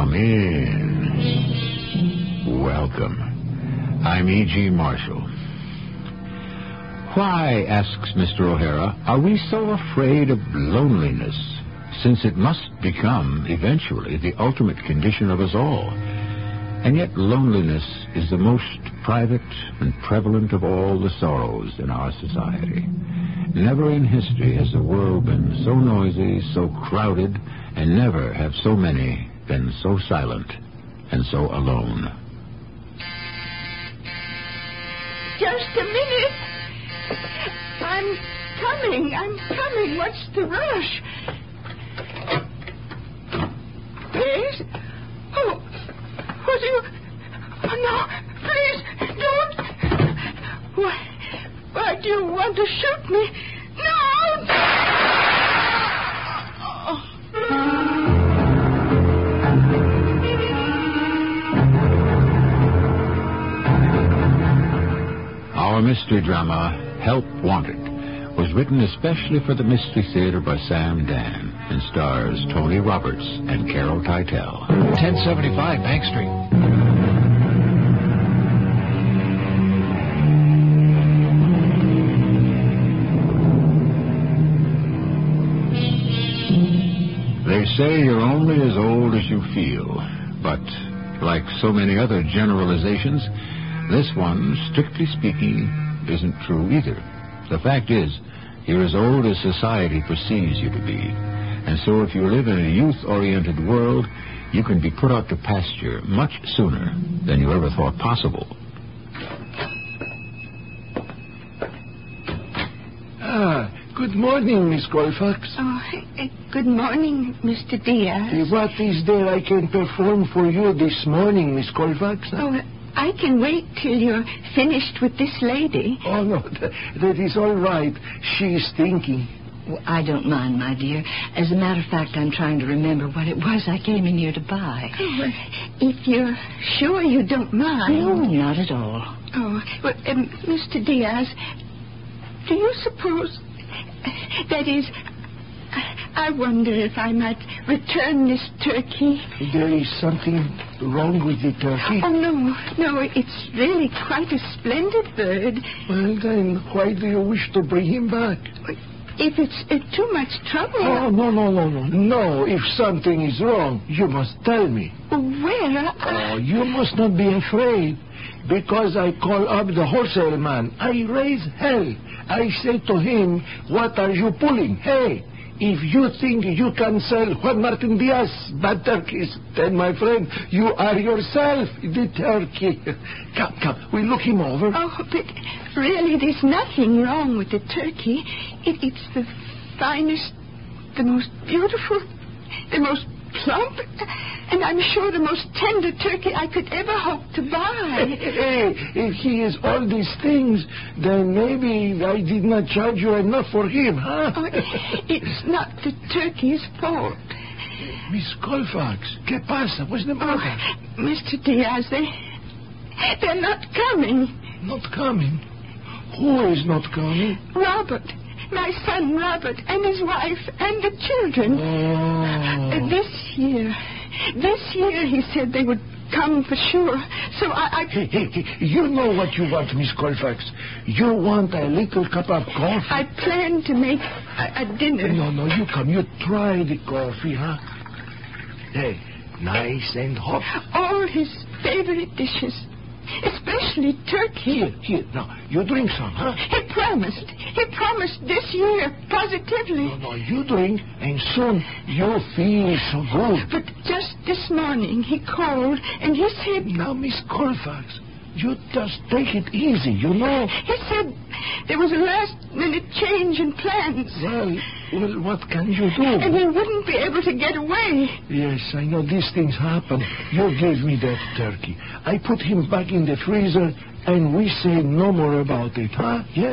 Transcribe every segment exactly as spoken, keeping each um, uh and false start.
Come in. Welcome. I'm E G. Marshall. Why, asks Mister O'Hara, are we so afraid of loneliness, since it must become, eventually, the ultimate condition of us all? And yet loneliness is the most private and prevalent of all the sorrows in our society. Never in history has the world been so noisy, so crowded, and never have so many been so silent and so alone. Just a minute. I'm coming. I'm coming. What's the rush? Yes? Oh, what do you... Oh, no. Please, don't. Why, why do you want to shoot me? No! Oh. Our mystery drama, Help Wanted, was written especially for the Mystery Theater by Sam Dan and stars Tony Roberts and Carol Teitel. ten seventy-five Bank Street. They say you're only as old as you feel, but like so many other generalizations, this one, strictly speaking, isn't true either. The fact is, you're as old as society perceives you to be. And so if you live in a youth-oriented world, you can be put out to pasture much sooner than you ever thought possible. Ah, good morning, Miss Colfax. Oh, uh, good morning, Mister Diaz. What is there I can perform for you this morning, Miss Colfax? Oh, uh, I can wait till you're finished with this lady. Oh, no, that, that is all right. She's thinking. Well, I don't mind, my dear. As a matter of fact, I'm trying to remember what it was I came in here to buy. Oh, well, if you're sure you don't mind. No, not at all. Oh, well, um, Mister Diaz, do you suppose... That is... I wonder if I might return this turkey. There is something wrong with the turkey? Oh, no, no, it's really quite a splendid bird. Well, then, why do you wish to bring him back? If it's uh, too much trouble... Oh, no, no, no, no. No, if something is wrong, you must tell me. Where? Oh, you must not be afraid. Because I call up the wholesale man. I raise hell. I say to him, what are you pulling? Hey, if you think you can sell Juan Martin Diaz bad turkeys, then, my friend, you are yourself the turkey. Come, come, we look him over. Oh, but really, there's nothing wrong with the turkey. It, it's the finest, the most beautiful, the most plump, and I'm sure the most tender turkey I could ever hope to buy. Hey, if he is all these things, then maybe I did not charge you enough for him, huh? Oh, it's not the turkey's fault. Miss Colfax, ¿qué pasa? What's the matter? Oh, Mister Diaz, they, they're not coming. Not coming? Who is not coming? Robert. My son, Robert, and his wife, and the children. Oh. Uh, this year, this year, he said they would come for sure. So I... I... Hey, hey, hey, you know what you want, Miss Colfax. You want a little cup of coffee. I plan to make a, a dinner. No, no, you come. You try the coffee, huh? Hey, nice and hot. All his favorite dishes. Especially turkey. Here, here. Now, you drink some, huh? He promised. He promised this year, positively. No, no, you drink, and soon you'll feel so good. But just this morning, he called, and he said... Now, Miss Colfax, you just take it easy, you know. He said there was a last-minute change in plans. Well, well, what can you do? And he wouldn't be able to get away. Yes, I know these things happen. You gave me that turkey. I put him back in the freezer, and we say no more about it, huh? Yes?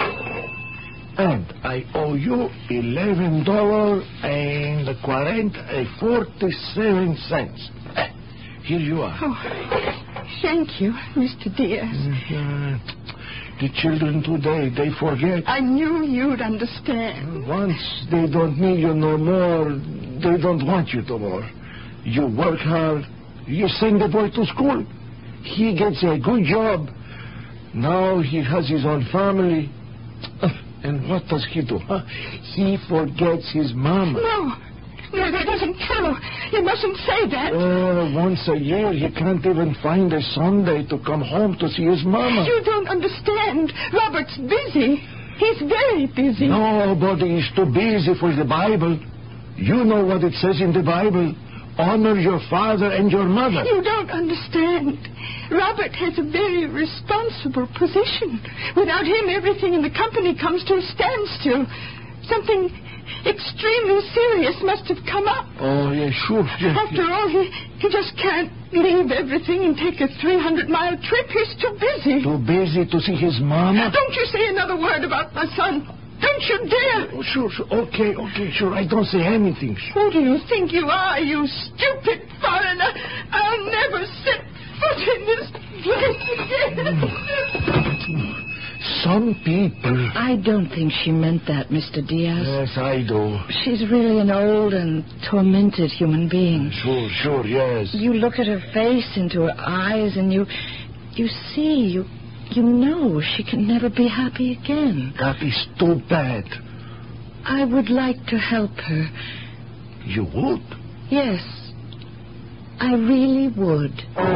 And I owe you eleven dollars and quarenta forty-seven cents. Here you are. Oh, thank you, Mister Diaz. Uh, the children today, they forget. I knew you'd understand. Once they don't need you no more, they don't want you no more. You work hard. You send the boy to school. He gets a good job. Now he has his own family. And what does he do? Huh? He forgets his mama. No. No, that isn't true. You mustn't say that. Uh, once a year, he can't even find a Sunday to come home to see his mama. You don't understand. Robert's busy. He's very busy. Nobody is too busy for the Bible. You know what it says in the Bible. Honor your father and your mother. You don't understand. Robert has a very responsible position. Without him, everything in the company comes to a standstill. Something extremely serious must have come up. Oh, yeah, sure. Yeah, After yeah. all, he, he just can't leave everything and take a three hundred mile trip. He's too busy. Too busy to see his mama? Don't you say another word about my son. Don't you dare. Oh, sure, sure. Okay, okay, sure. I don't say anything. Who do you think you are, you stupid foreigner? I'll never set foot in this place again. Some people... I don't think she meant that, Mister Diaz. Yes, I do. She's really an old and tormented human being. Sure, sure, yes. You look at her face, into her eyes, and you... You see, you... You know she can never be happy again. That is too bad. I would like to help her. You would? Yes. I really would.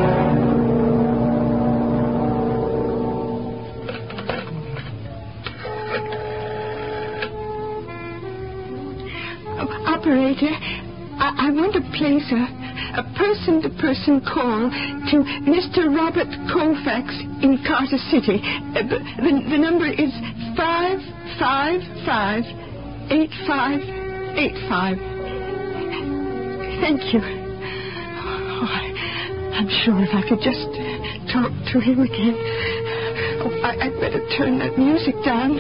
Oh, operator, I, I want to place a, a person-to-person call to Mister Robert Colfax in Carter City. Uh, the, the, the number is five five five eight five eight five. Thank you. Oh, I, I'm sure if I could just talk to him again. Oh, I, I'd better turn that music down.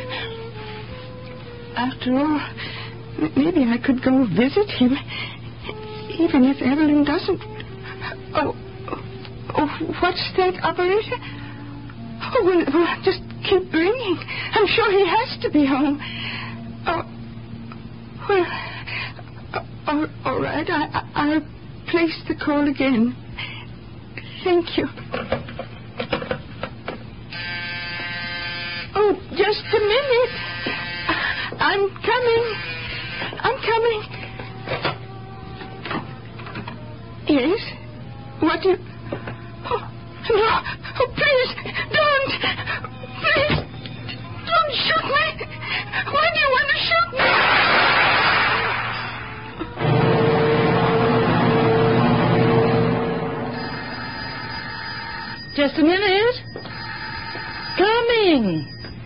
After all, maybe I could go visit him, even if Evelyn doesn't. Oh, oh, what's that, operator? Oh, well, well, just keep ringing. I'm sure he has to be home. Oh, well, all, all right. I, I, I'll place the call again. Thank you. Oh, just a minute. I'm coming. I'm coming. Yes? What do you... Oh, no. Oh, please, don't. Please, don't shoot me. Why do you want to shoot me? Just a minute. Coming.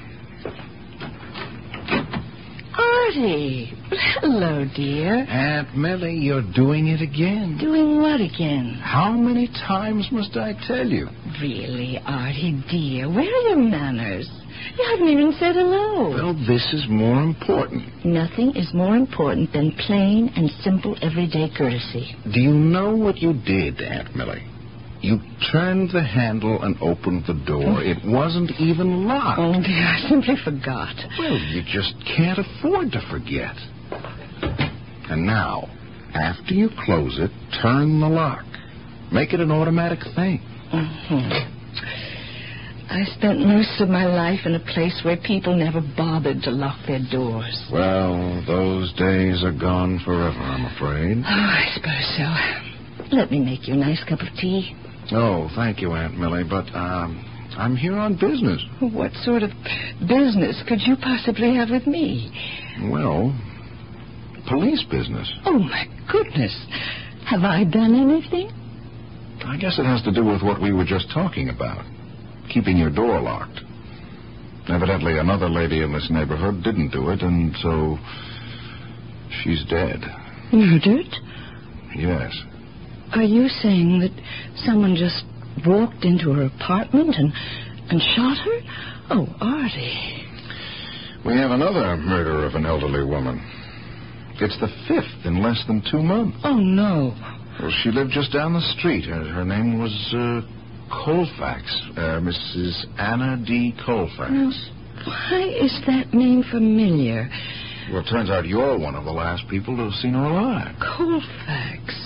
Artie. Hello, dear. Aunt Millie, you're doing it again. Doing what again? How many times must I tell you? Really, Artie, dear, where are your manners? You haven't even said hello. Well, this is more important. Nothing is more important than plain and simple everyday courtesy. Do you know what you did, Aunt Millie? You turned the handle and opened the door. It wasn't even locked. Oh, dear, I simply forgot. Well, you just can't afford to forget. And now, after you close it, turn the lock. Make it an automatic thing. Mm-hmm. I spent most of my life in a place where people never bothered to lock their doors. Well, those days are gone forever, I'm afraid. Oh, I suppose so. Let me make you a nice cup of tea. Oh, thank you, Aunt Millie, but um, I'm here on business. What sort of business could you possibly have with me? Well, police business. Oh, my goodness. Have I done anything? I guess it has to do with what we were just talking about. Keeping your door locked. Evidently, another lady in this neighborhood didn't do it, and so she's dead. Murdered? Yes. Are you saying that someone just walked into her apartment and, and shot her? Oh, Artie. We have another murder of an elderly woman. It's the fifth in less than two months. Oh, no. Well, she lived just down the street. Her, her name was uh, Colfax, uh, Missus Anna D. Colfax. Well, why is that name familiar? Well, it turns out you're one of the last people to have seen her alive. Colfax.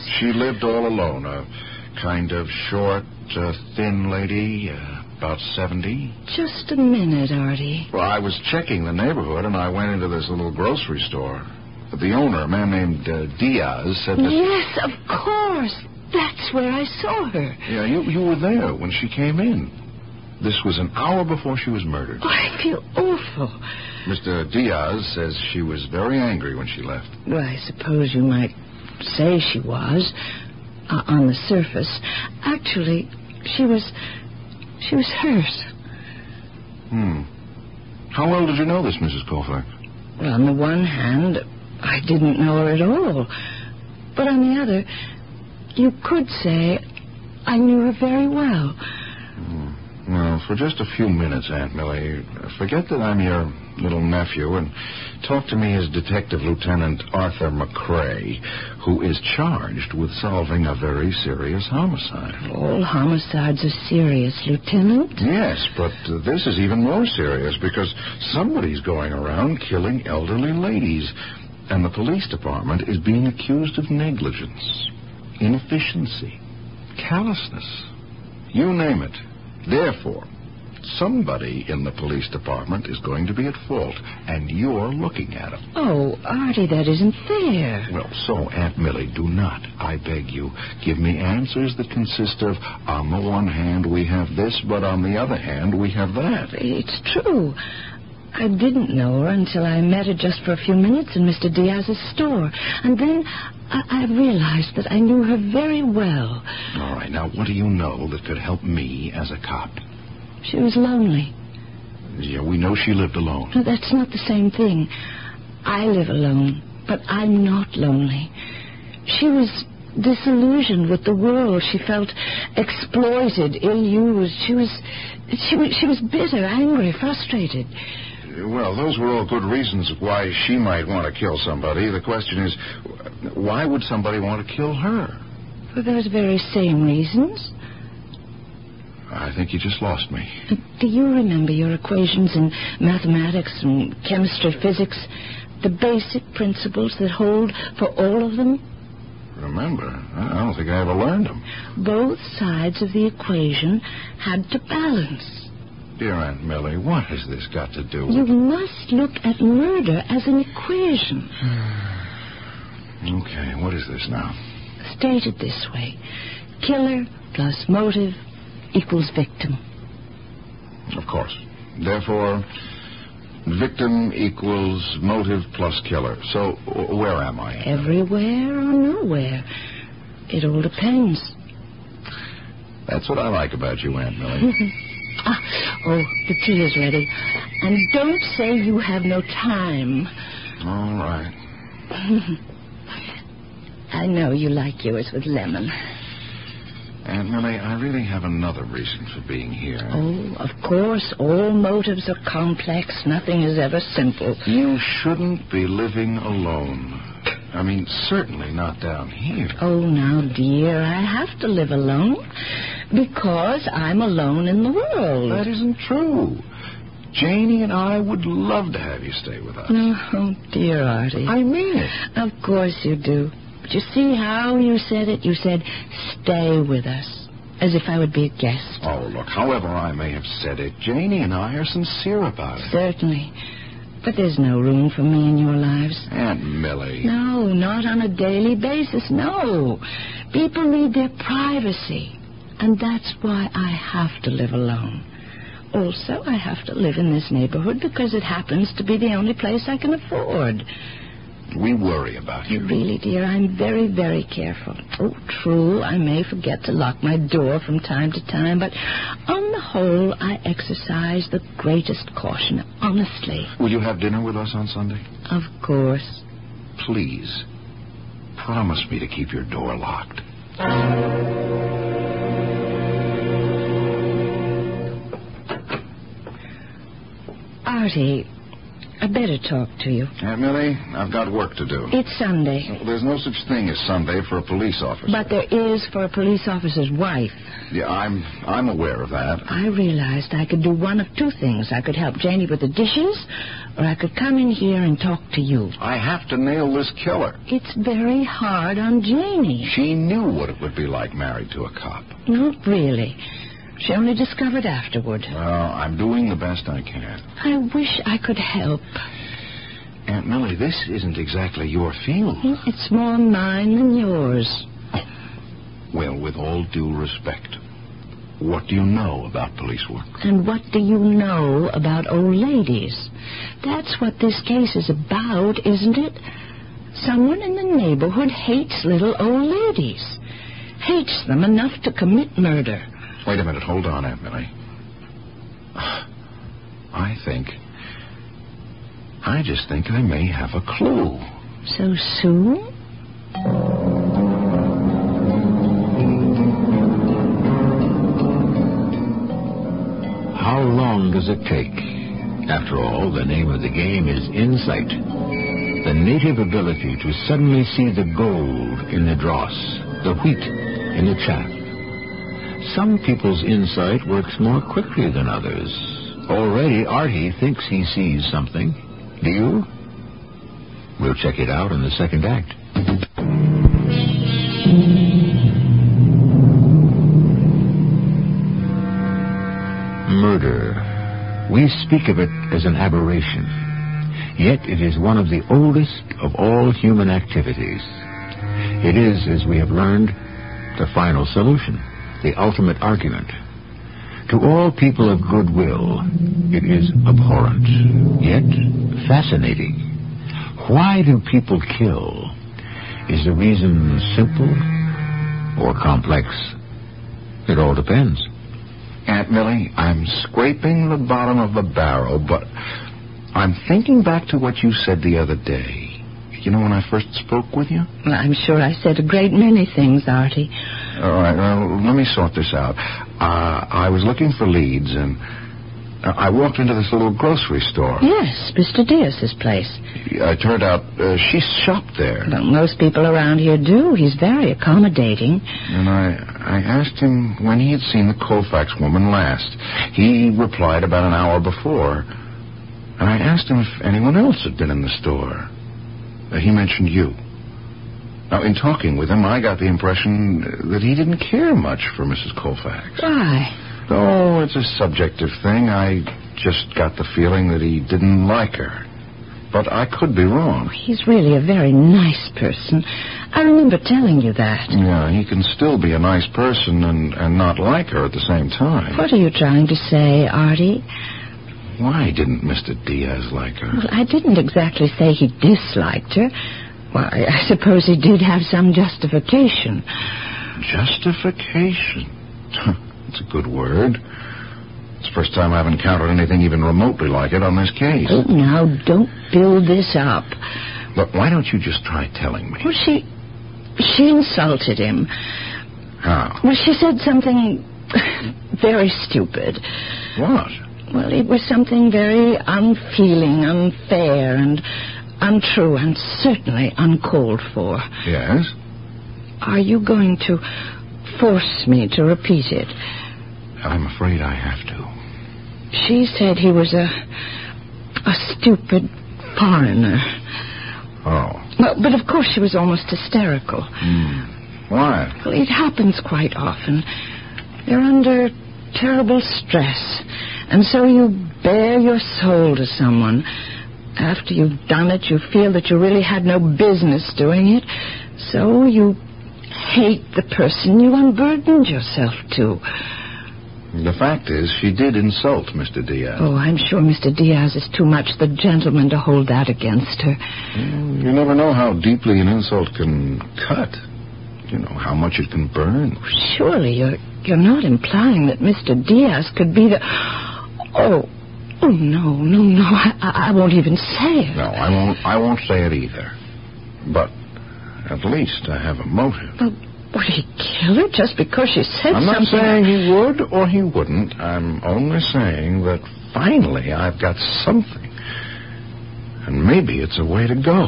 She lived all alone, a kind of short, uh, thin lady, uh, about seventy. Just a minute, Artie. Well, I was checking the neighborhood, and I went into this little grocery store. The owner, a man named uh, Diaz, said that... Yes, of course. That's where I saw her. Yeah, you, you were there when she came in. This was an hour before she was murdered. Oh, I feel awful. Mister Diaz says she was very angry when she left. Well, I suppose you might say she was, uh, on the surface. Actually, she was... she was hurt. Hmm. How well did you know this, Missus Colfax? Well, on the one hand, I didn't know her at all. But on the other, you could say I knew her very well. Hmm. Well, for just a few minutes, Aunt Millie, forget that I'm your little nephew and talk to me as Detective Lieutenant Arthur McCrae, who is charged with solving a very serious homicide. All homicides are serious, Lieutenant. Yes, but uh, this is even more serious because somebody's going around killing elderly ladies, and the police department is being accused of negligence, inefficiency, callousness. You name it. Therefore, somebody in the police department is going to be at fault, and you're looking at him. Oh, Artie, that isn't fair. Well, so, Aunt Millie, do not, I beg you, give me answers that consist of, on the one hand, we have this, but on the other hand, we have that. It's true. I didn't know her until I met her just for a few minutes in Mister Diaz's store. And then I, I realized that I knew her very well. All right, now, what do you know that could help me as a cop? She was lonely. Yeah, we know she lived alone. No, that's not the same thing. I live alone, but I'm not lonely. She was disillusioned with the world. She felt exploited, ill-used. She was, she was, she was bitter, angry, frustrated. Well, those were all good reasons why she might want to kill somebody. The question is, why would somebody want to kill her? For those very same reasons. I think you just lost me. Do you remember your equations in mathematics and chemistry, physics? The basic principles that hold for all of them? Remember? I don't think I ever learned them. Both sides of the equation had to balance. Dear Aunt Millie, what has this got to do with... You must look at murder as an equation. Okay, what is this now? Stated this way. Killer plus motive equals victim. Of course. Therefore, victim equals motive plus killer. So, where am I? Everywhere or nowhere. It all depends. That's what I like about you, Aunt Millie. ah, oh, the tea is ready. And don't say you have no time. All right. I know you like yours with lemon. Aunt Millie, I really have another reason for being here. Oh, of course, all motives are complex. Nothing is ever simple. You shouldn't be living alone. I mean, certainly not down here. Oh, now, dear, I have to live alone because I'm alone in the world. That isn't true. Janie and I would love to have you stay with us. Oh, dear Artie. I mean it. Of course you do. But you see how you said it? You said, stay with us, as if I would be a guest. Oh, look, however I may have said it, Janie and I are sincere about it. Certainly. But there's no room for me in your lives. Aunt Millie. No, not on a daily basis, no. People need their privacy. And that's why I have to live alone. Also, I have to live in this neighborhood because it happens to be the only place I can afford. We worry about you. Really, dear, I'm very, very careful. Oh, true, I may forget to lock my door from time to time, but on the whole, I exercise the greatest caution, honestly. Will you have dinner with us on Sunday? Of course. Please, promise me to keep your door locked. Artie, I better talk to you. Aunt Millie, I've got work to do. It's Sunday. Well, there's no such thing as Sunday for a police officer. But there is for a police officer's wife. Yeah, I'm I'm aware of that. I realized I could do one of two things. I could help Janie with the dishes, or I could come in here and talk to you. I have to nail this killer. It's very hard on Janie. She knew what it would be like married to a cop. Not really. She only discovered afterward. Well, I'm doing the best I can. I wish I could help. Aunt Millie, this isn't exactly your field. It's more mine than yours. Well, with all due respect, what do you know about police work? And what do you know about old ladies? That's what this case is about, isn't it? Someone in the neighborhood hates little old ladies. Hates them enough to commit murder. Wait a minute. Hold on, Aunt Millie. I think... I just think I may have a clue. So soon? How long does it take? After all, the name of the game is insight. The native ability to suddenly see the gold in the dross, the wheat in the chaff. Some people's insight works more quickly than others. Already, Artie thinks he sees something. Do you? We'll check it out in the second act. Murder. We speak of it as an aberration. Yet it is one of the oldest of all human activities. It is, as we have learned, the final solution, the ultimate argument. To all people of goodwill, it is abhorrent, yet fascinating. Why do people kill? Is the reason simple or complex? It all depends. Aunt Millie, I'm scraping the bottom of the barrel, but I'm thinking back to what you said the other day. You know, when I first spoke with you? Well, I'm sure I said a great many things, Artie. All right, well, let me sort this out. Uh, I was looking for leads, and I walked into this little grocery store. Yes, Mister Diaz's place. It turned out uh, she shopped there. Well, most people around here do. He's very accommodating. And I, I asked him when he had seen the Colfax woman last. He replied about an hour before. And I asked him if anyone else had been in the store. Uh, he mentioned you. Now, in talking with him, I got the impression that he didn't care much for Missus Colfax. Why? Oh, it's a subjective thing. I just got the feeling that he didn't like her. But I could be wrong. He's really a very nice person. I remember telling you that. Yeah, he can still be a nice person and, and not like her at the same time. What are you trying to say, Artie? Why didn't Mister Diaz like her? Well, I didn't exactly say he disliked her. Why, I suppose he did have some justification. Justification? That's a good word. It's the first time I've encountered anything even remotely like it on this case. Oh, now, don't build this up. Look, why don't you just try telling me? Well, she... she insulted him. How? Well, she said something very stupid. What? Well, it was something very unfeeling, unfair, and untrue, and certainly uncalled for. Yes? Are you going to force me to repeat it? I'm afraid I have to. She said he was a... a stupid foreigner. Oh. Well, but of course she was almost hysterical. Hmm. Why? Well, it happens quite often. You're under terrible stress, and so you bare your soul to someone. After you've done it, you feel that you really had no business doing it, so you hate the person you unburdened yourself to. The fact is, she did insult Mister Diaz. Oh, I'm sure Mister Diaz is too much the gentleman to hold that against her. Well, you never know how deeply an insult can cut. You know, how much it can burn. Surely you're, you're not implying that Mister Diaz could be the... Oh, oh no, no, no, I, I won't even say it. No, I won't, I won't say it either. But at least I have a motive. But would he kill her just because she said I'm something? not saying he would or he wouldn't. I'm only saying that finally I've got something. And maybe it's a way to go.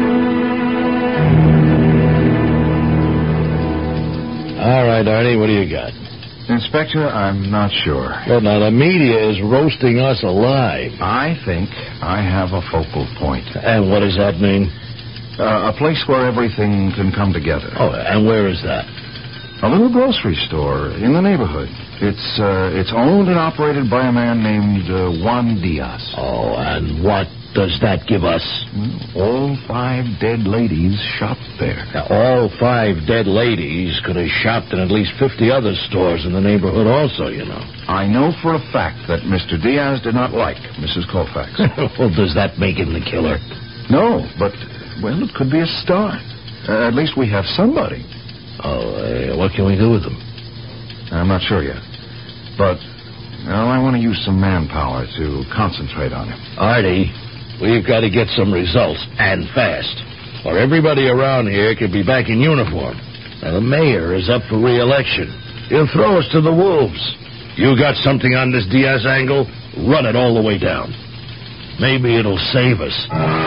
All right, Artie, what do you got? Inspector, I'm not sure. Well, now, the media is roasting us alive. I think I have a focal point. And what does that mean? Uh, a place where everything can come together. Oh, and where is that? A little grocery store in the neighborhood. It's uh, it's owned and operated by a man named uh, Juan Diaz. Oh, and what does that give us? All five dead ladies shopped there. Now, all five dead ladies could have shopped in at least fifty other stores in the neighborhood also, you know. I know for a fact that Mister Diaz did not like Missus Colfax. Well, does that make him the killer? No, but, well, it could be a start. Uh, at least we have somebody. Oh, uh, what can we do with him? I'm not sure yet. But, well, I want to use some manpower to concentrate on him. Artie, we've got to get some results, and fast, or everybody around here could be back in uniform. Now, the mayor is up for re-election. He'll throw us to the wolves. You got something on this Diaz angle? Run it all the way down. Maybe it'll save us.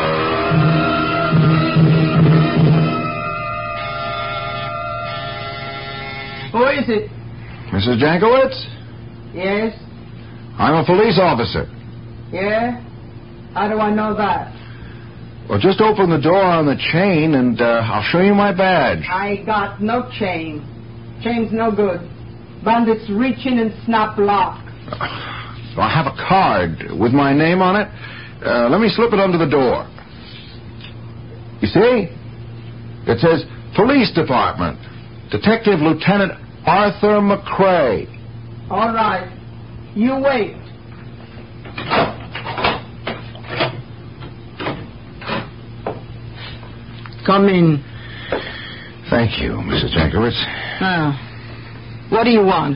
Who is it? Missus Jankowitz? Yes? I'm a police officer. Yeah? How do I know that? Well, just open the door on the chain, and uh, I'll show you my badge. I got no chain. Chain's no good. Bandits reach in and snap lock. Uh, I have a card with my name on it. Uh, let me slip it under the door. You see? It says Police Department. Detective Lieutenant Arthur McCrae. All right. You wait. Come in. Thank you, Missus Jankowitz. Ah. What do you want?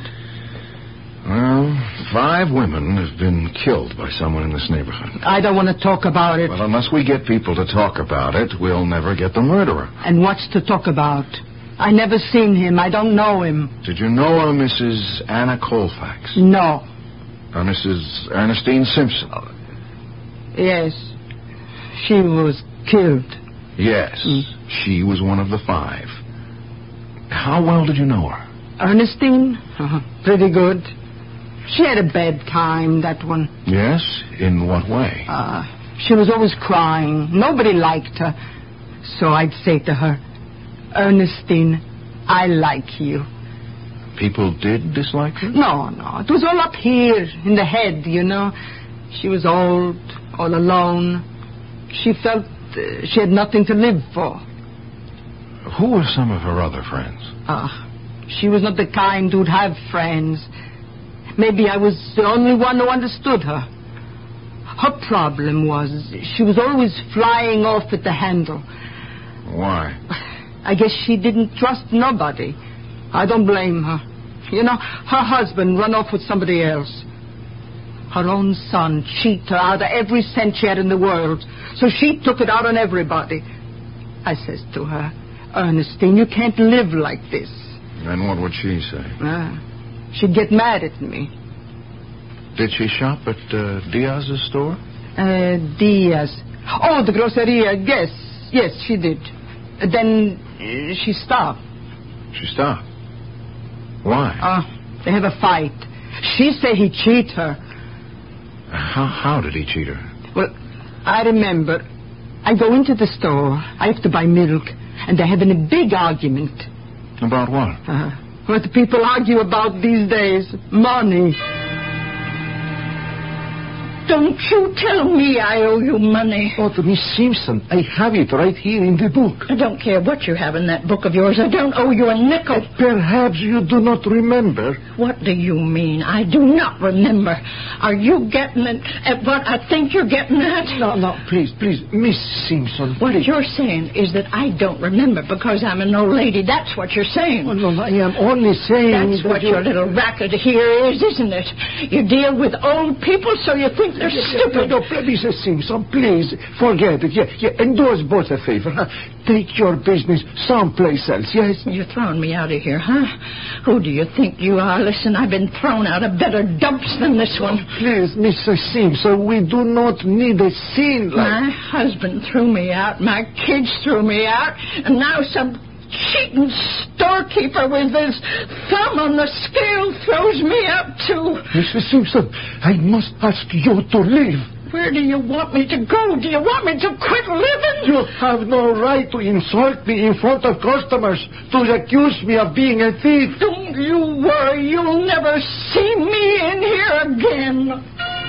Well, five women have been killed by someone in this neighborhood. I don't want to talk about it. Well, unless we get people to talk about it, we'll never get the murderer. And what's to talk about? I never seen him. I don't know him. Did you know a Missus Anna Colfax? No. A Missus Ernestine Simpson? Yes. She was killed. Yes. Mm. She was one of the five. How well did you know her? Ernestine? Uh, pretty good. She had a bad time, that one. Yes? In what way? Uh, she was always crying. Nobody liked her. So I'd say to her, Ernestine, I like you. People did dislike her? No, no. It was all up here in the head, you know. She was old, all alone. She felt uh, she had nothing to live for. Who were some of her other friends? Ah, uh, she was not the kind who'd have friends. Maybe I was the only one who understood her. Her problem was she was always flying off at the handle. Why? I guess she didn't trust nobody. I don't blame her. You know, her husband run off with somebody else. Her own son cheated her out of every cent she had in the world. So she took it out on everybody. I says to her, Ernestine, you can't live like this. And what would she say? Uh, she'd get mad at me. Did she shop at uh, Diaz's store? Uh, Diaz. Oh, the groceria. Yes, yes, she did. Then uh, she stopped. She stopped? Why? Uh, they have a fight. She say he cheat her. How, how did he cheat her? Well, I remember. I go into the store. I have to buy milk. And they're having a big argument. About what? Uh, what people argue about these days. Money. Don't you tell me I owe you money. Oh, to Miss Simpson, I have it right here in the book. I don't care what you have in that book of yours. I don't owe you a nickel. Uh, perhaps you do not remember. What do you mean? I do not remember. Are you getting it at what I think you're getting at? No, no, please, please, Miss Simpson. What please. you're saying is that I don't remember because I'm an old lady. That's what you're saying. Oh, no, I am only saying That's that what you... your little racket here is, isn't it? You deal with old people, so you think They're stupid. No, no, Missus Simpson, please, forget it. Yeah, yeah, and do us both a favor, huh? Take your business someplace else, yes? You're throwing me out of here, huh? Who do you think you are? Listen, I've been thrown out of better dumps than this one. Please, Missus Simpson, we do not need a scene like... My husband threw me out, my kids threw me out, and now some cheating storekeeper with his thumb on the scale throws me out too. Missus Simpson, I must ask you to leave. Where do you want me to go? Do you want me to quit living? You have no right to insult me in front of customers, to accuse me of being a thief. Don't you worry, you'll never see me in here again.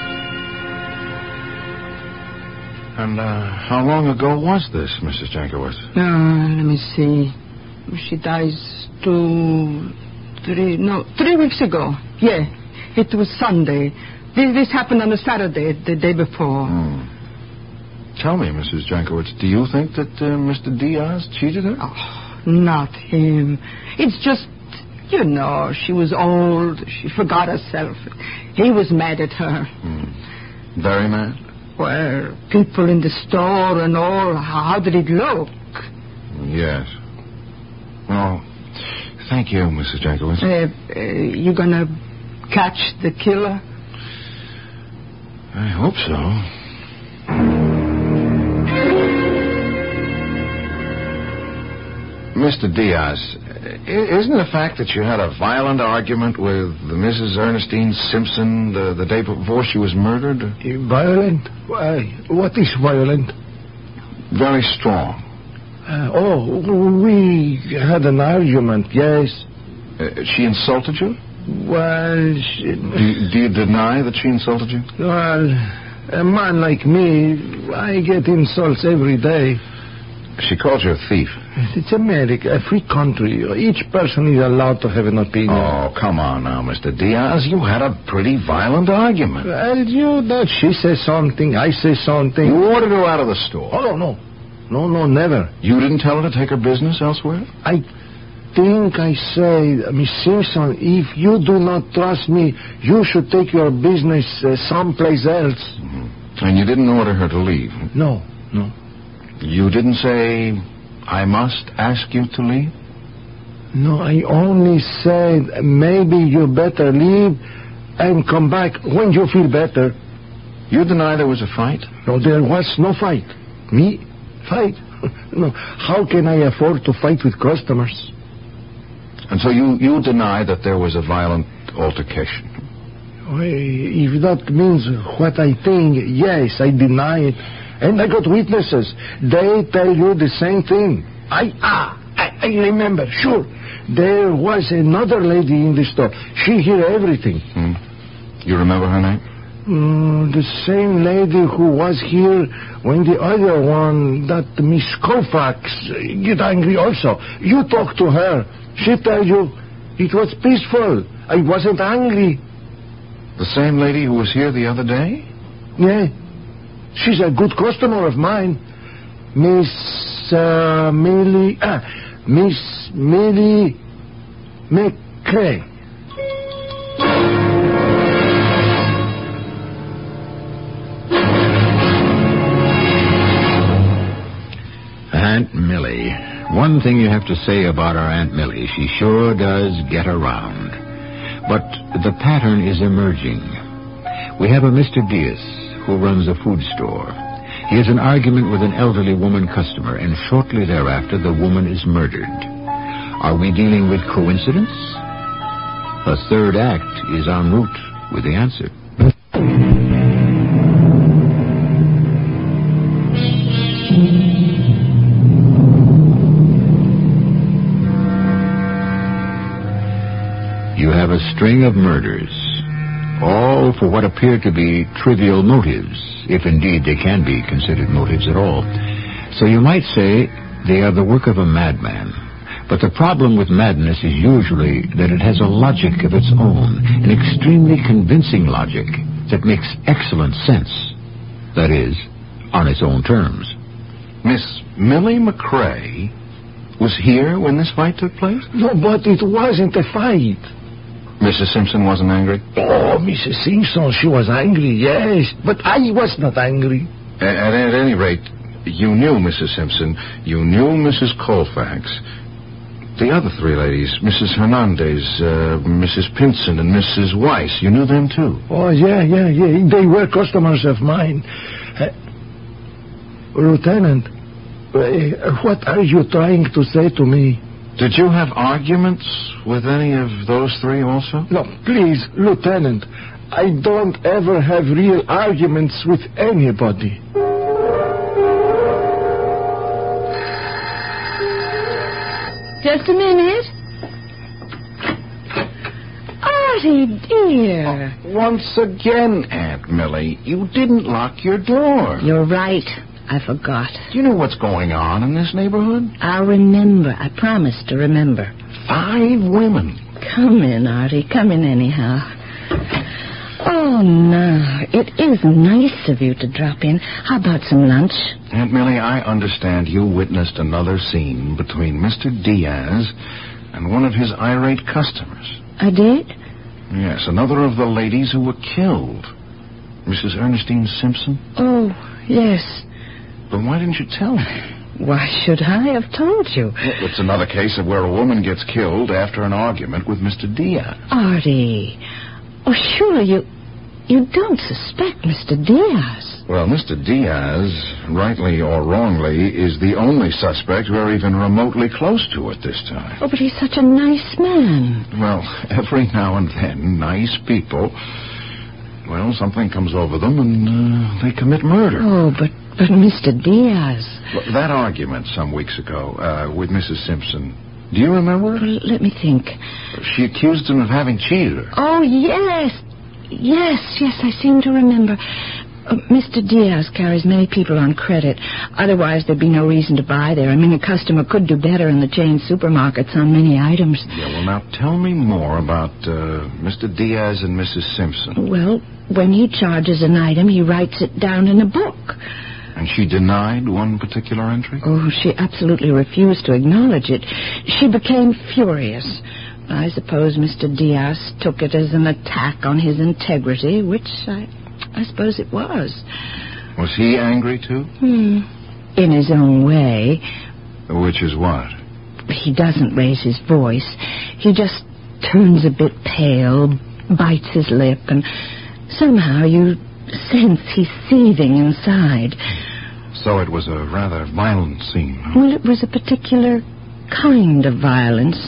And uh, how long ago was this, Missus Jankowitz? Uh, let me see. She dies two, three, no, three weeks ago. Yeah, it was Sunday. This, this happened on a Saturday, the day before. Hmm. Tell me, Missus Jankowitz, do you think that uh, Mister Diaz cheated her? Oh, not him. It's just, you know, she was old. She forgot herself. He was mad at her. Hmm. Very mad? Well, people in the store and all, how did it look? Yes. Oh, thank you, Missus Jankowitz. Uh, uh, you gonna catch the killer? I hope so. Mister Diaz, isn't the fact that you had a violent argument with Missus Ernestine Simpson the, the day before she was murdered? Violent? Why? What is violent? Very strong. Uh, oh, we had an argument, yes. Uh, she insulted you? Well, she... Do, you- do you deny that she insulted you? Well, a man like me, I get insults every day. She called you a thief. It's America, a free country. Each person is allowed to have an opinion. Oh, come on now, Mister Diaz. You had a pretty violent argument. Well, you know, she says something, I say something. You ordered her out of the store. Oh, no, no. No, no, never. You didn't tell her to take her business elsewhere? I think I said, Miss Simpson, if you do not trust me, you should take your business uh, someplace else. Mm-hmm. And you didn't order her to leave? No, no. You didn't say, I must ask you to leave? No, I only said, maybe you better leave and come back when you feel better. You deny there was a fight? No, there was no fight. Me? Fight? No. How can I afford to fight with customers? And so you, you deny that there was a violent altercation? Well, if that means what I think, yes, I deny it. And I got witnesses. They tell you the same thing. I, ah, I, I remember, sure. There was another lady in the store. She heard everything. Hmm. You remember her name? Mm, the same lady who was here when the other one, that Miss Colfax, uh, get angry also. You talk to her. She tell you it was peaceful. I wasn't angry. The same lady who was here the other day? Yeah. She's a good customer of mine. Miss uh, Millie... Ah, Miss Millie McCrae. Aunt Millie. One thing you have to say about our Aunt Millie, she sure does get around. But the pattern is emerging. We have a Mister Diaz who runs a food store. He has an argument with an elderly woman customer, and shortly thereafter the woman is murdered. Are we dealing with coincidence? A third act is en route with the answer. You have a string of murders, all for what appear to be trivial motives, if indeed they can be considered motives at all. So you might say they are the work of a madman. But the problem with madness is usually that it has a logic of its own, an extremely convincing logic that makes excellent sense. That is, on its own terms. Miss Millie McCrae was here when this fight took place? No, but it wasn't a fight. Missus Simpson wasn't angry? Oh, Missus Simpson, she was angry, yes. But I was not angry. At, at any rate, you knew Missus Simpson. You knew Missus Colfax. The other three ladies, Missus Hernandez, uh, Missus Pinson, and Missus Weiss, you knew them too? Oh, yeah, yeah, yeah. They were customers of mine. Uh, Lieutenant, uh, what are you trying to say to me? Did you have arguments with any of those three also? No, please, Lieutenant. I don't ever have real arguments with anybody. Just a minute. Artie, dear. Oh, once again, Aunt Millie, you didn't lock your door. You're right. I forgot. Do you know what's going on in this neighborhood? I'll remember. I promise to remember. Five women. Come in, Artie. Come in anyhow. Oh, no. It is nice of you to drop in. How about some lunch? Aunt Millie, I understand you witnessed another scene between Mister Diaz and one of his irate customers. I did? Yes, another of the ladies who were killed. Missus Ernestine Simpson? Oh, yes. But why didn't you tell me? Why should I have told you? Well, it's another case of where a woman gets killed after an argument with Mister Diaz. Artie. Oh, surely you... You don't suspect Mister Diaz. Well, Mister Diaz, rightly or wrongly, is the only suspect we're even remotely close to at this time. Oh, but he's such a nice man. Well, every now and then, nice people, well, something comes over them and uh, they commit murder. Oh, but, but Mister Diaz... Well, that argument some weeks ago uh, with Missus Simpson, do you remember it? Well, let me think. She accused him of having cheated her. Oh, yes. Yes, yes, I seem to remember. Uh, Mister Diaz carries many people on credit. Otherwise, there'd be no reason to buy there. I mean, a customer could do better in the chain supermarkets on many items. Yeah, well, now tell me more about uh, Mister Diaz and Missus Simpson. Well, when he charges an item, he writes it down in a book. And she denied one particular entry? Oh, she absolutely refused to acknowledge it. She became furious. I suppose Mister Diaz took it as an attack on his integrity, which I, I suppose it was. Was he angry, too? Hmm. In his own way. Which is what? He doesn't raise his voice. He just turns a bit pale, bites his lip, and somehow you sense he's seething inside. So it was a rather violent scene. Well, it was a particular kind of violence.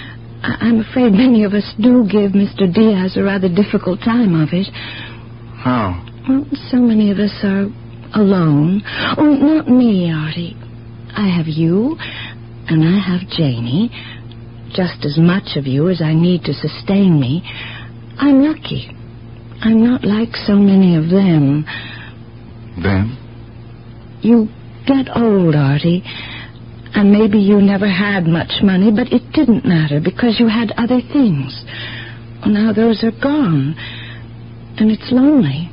I'm afraid many of us do give Mister Diaz a rather difficult time of it. How? Well, so many of us are alone. Oh, not me, Artie. I have you, and I have Janie. Just as much of you as I need to sustain me. I'm lucky. I'm not like so many of them. Then? You get old, Artie. And maybe you never had much money, but it didn't matter because you had other things. Well, now those are gone. And it's lonely.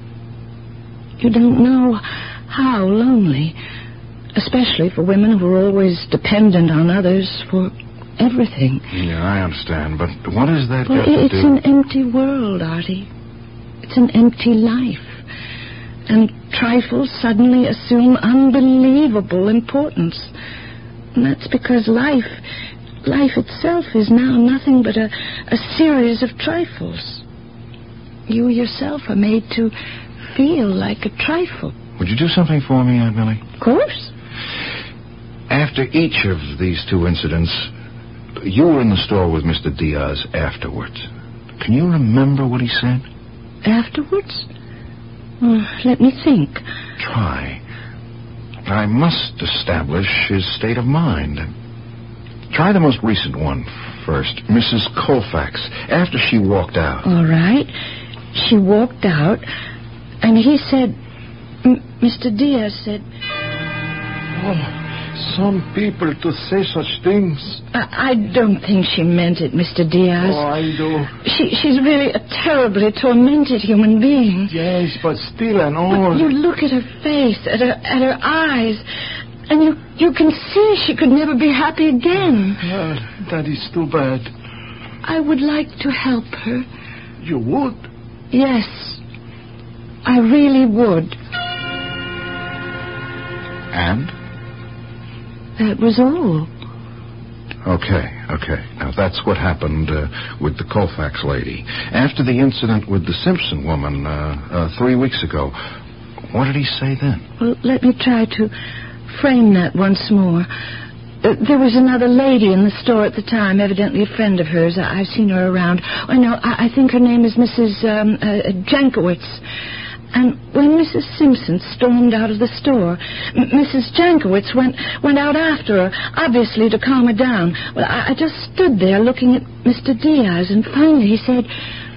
You don't know how lonely. Especially for women who are always dependent on others for everything. Yeah, I understand. But what is that well, got to it's do? It's an empty world, Artie. It's an empty life. And trifles suddenly assume unbelievable importance. And that's because life, life itself is now nothing but a, a series of trifles. You yourself are made to feel like a trifle. Would you do something for me, Aunt Millie? Of course. After each of these two incidents, you were in the store with Mister Diaz afterwards. Can you remember what he said? Afterwards? Well, let me think. Try. I must establish his state of mind. Try the most recent one first, Missus Colfax, after she walked out. All right. She walked out, and he said, M- Mister Diaz said... Oh, some people to say such things. I, I don't think she meant it, Mister Diaz. Oh, I do. She, she's really a terribly tormented human being. Yes, but still and all. But you look at her face, at her, at her eyes, and you, you can see she could never be happy again. Well, that is too bad. I would like to help her. You would? Yes, I really would. And? That was all. Okay, okay. Now, that's what happened uh, with the Colfax lady. After the incident with the Simpson woman uh, uh, three weeks ago, what did he say then? Well, let me try to frame that once more. Uh, there was another lady in the store at the time, evidently a friend of hers. I- I've seen her around. I know, I, I think her name is Missus Um, uh, Jankowitz. And when Missus Simpson stormed out of the store, M- Missus Jankowitz went went out after her, obviously to calm her down. Well, I, I just stood there looking at Mister Diaz, and finally he said,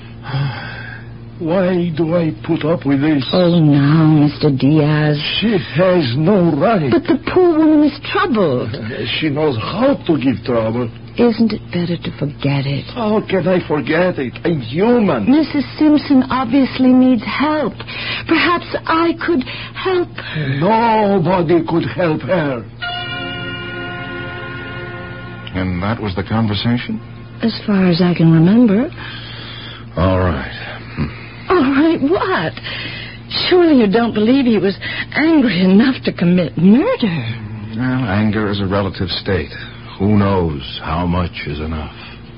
Why do I put up with this? "Oh, now, Mister Diaz." She has no right. But the poor woman is troubled. She knows how to give trouble. Isn't it better to forget it? How can I forget it? I'm human. Missus Simpson obviously needs help. Perhaps I could help her. Nobody could help her. And that was the conversation? As far as I can remember. All right. All right, what? Surely you don't believe he was angry enough to commit murder? Well, anger is a relative state. Who knows how much is enough?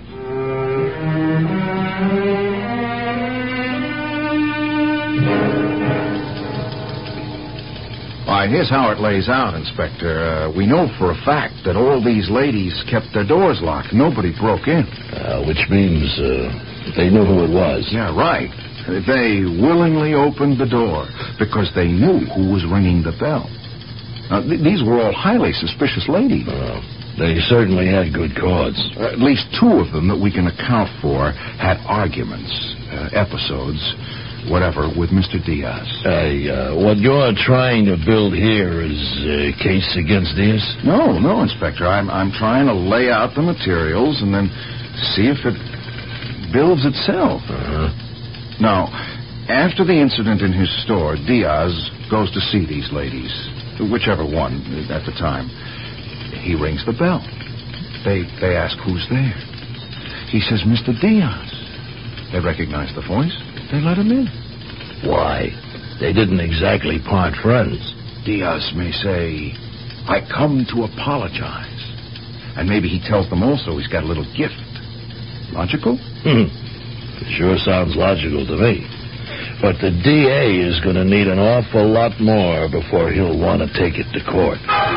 All right, here's how it lays out, Inspector. Uh, we know for a fact that all these ladies kept their doors locked. Nobody broke in. Uh, which means uh, they knew who it was. Yeah, right. They willingly opened the door because they knew who was ringing the bell. Now, th- these were all highly suspicious ladies. Uh, they certainly had good cause. Uh, at least two of them that we can account for had arguments, uh, episodes, whatever, with Mister Diaz. I, uh, what you're trying to build here is a case against Diaz? No, no, Inspector. I'm, I'm trying to lay out the materials and then see if it builds itself. Uh-huh. Now, after the incident in his store, Diaz goes to see these ladies, whichever one at the time. He rings the bell. They they ask who's there. He says, Mister Diaz. They recognize the voice. They let him in. Why? They didn't exactly part friends. Diaz may say, I come to apologize. And maybe he tells them also he's got a little gift. Logical? Hmm. It sure sounds logical to me. But the D A is going to need an awful lot more before he'll want to take it to court.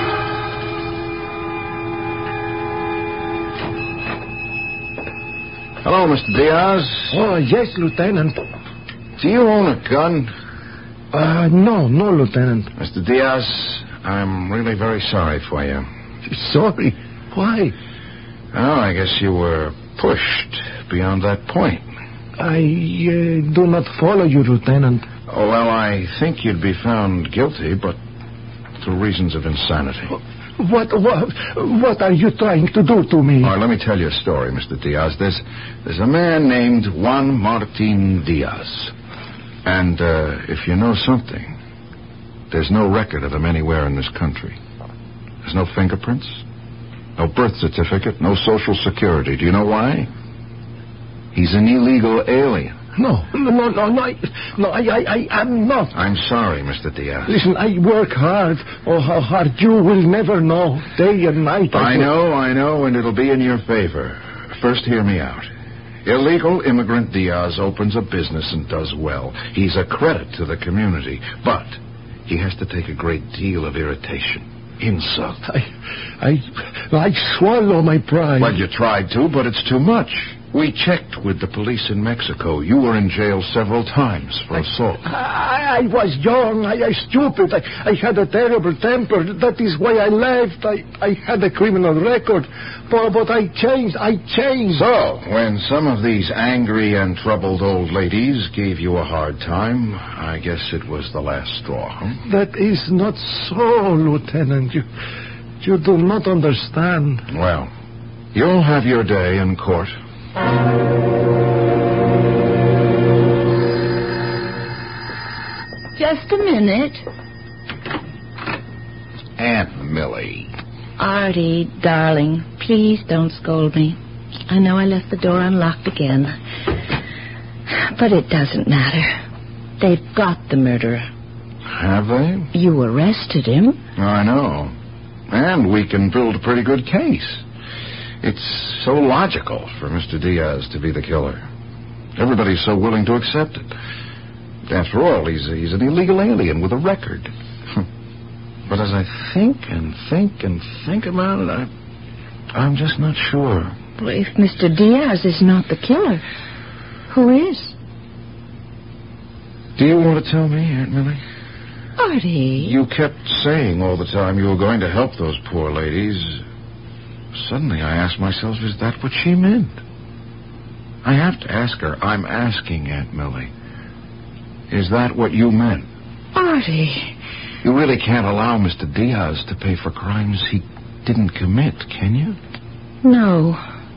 Hello, Mister Diaz. Oh, yes, Lieutenant. Do you own a gun? Uh, no, no, Lieutenant. Mister Diaz, I'm really very sorry for you. Sorry. Why? Oh, I guess you were pushed beyond that point. I uh, do not follow you, Lieutenant. Oh, well, I think you'd be found guilty, but through reasons of insanity. What, what, what are you trying to do to me? All right, let me tell you a story, Mister Diaz. There's, there's a man named Juan Martin Diaz. And uh, if you know something, there's no record of him anywhere in this country. There's no fingerprints, no birth certificate, no social security. Do you know why? He's an illegal alien. No, no, no, no, no, I, no, I, I, I, I'm not. I'm sorry, Mister Diaz. Listen, I work hard. Oh, how hard you will never know. Day and night. I know, I know, and it'll be in your favor. First, hear me out. Illegal immigrant Diaz opens a business and does well. He's a credit to the community, but he has to take a great deal of irritation, insult. I, I, I swallow my pride. Well, you tried to, but it's too much. We checked with the police in Mexico. You were in jail several times for assault. I, I was young. I was stupid. I, I had a terrible temper. That is why I left. I, I had a criminal record. But, but I changed. I changed. So, when some of these angry and troubled old ladies gave you a hard time, I guess it was the last straw, huh? That is not so, Lieutenant. You, you do not understand. Well, you'll have your day in court. Just a minute. Aunt Millie. Artie, darling, please don't scold me. I know I left the door unlocked again. But it doesn't matter. They've got the murderer. Have they? You arrested him. I know. And we can build a pretty good case. It's so logical for Mister Diaz to be the killer. Everybody's so willing to accept it. After all, he's, he's an illegal alien with a record. But as I think and think and think about it, I, I'm just not sure. Well, if Mister Diaz is not the killer, who is? Do you want to tell me, Aunt Millie? Artie. You kept saying all the time you were going to help those poor ladies. Suddenly I asked myself, is that what she meant? I have to ask her. I'm asking, Aunt Millie. Is that what you meant? Artie. You really can't allow Mister Diaz to pay for crimes he didn't commit, can you? No.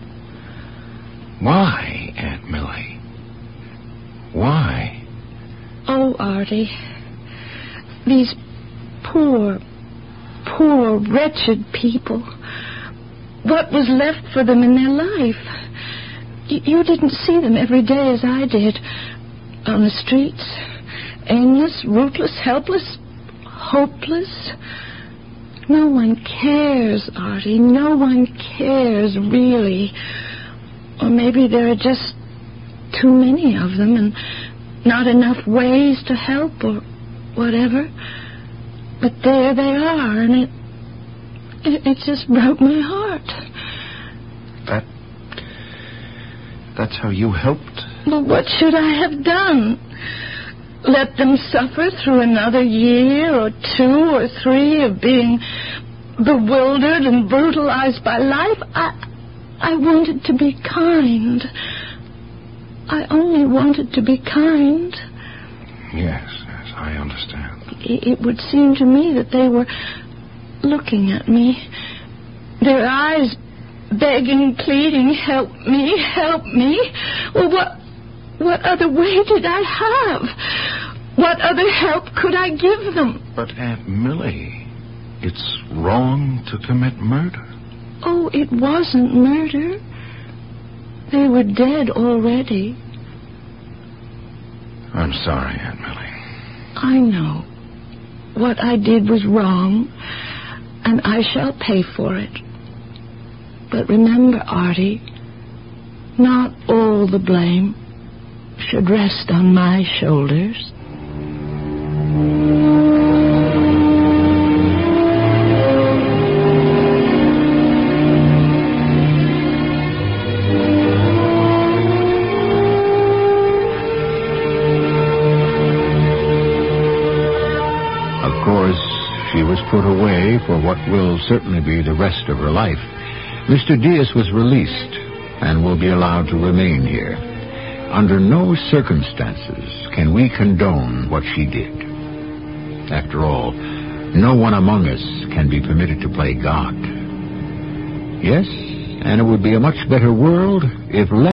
Why, Aunt Millie? Why? Oh, Artie. These poor, poor, wretched people. What was left for them in their life? Y- you didn't see them every day as I did. On the streets. Aimless, rootless, helpless, hopeless. No one cares, Artie. No one cares, really. Or maybe there are just too many of them and not enough ways to help or whatever. But there they are, and it, it, it just broke my heart. That... That's how you helped? Well, what should I have done? Let them suffer through another year or two or three of being bewildered and brutalized by life? I, I wanted to be kind. I only wanted to be kind. Yes, yes, I understand. It, it would seem to me that they were looking at me, their eyes begging, pleading, help me, help me. Well, what... What other way did I have? What other help could I give them? But, Aunt Millie, it's wrong to commit murder. Oh, it wasn't murder. They were dead already. I'm sorry, Aunt Millie. I know. What I did was wrong, and I shall pay for it. But remember, Artie, not all the blame should rest on my shoulders. Of course, she was put away for what will certainly be the rest of her life. Mister Diaz was released and will be allowed to remain here. Under no circumstances can we condone what she did. After all, no one among us can be permitted to play God. Yes, and it would be a much better world if less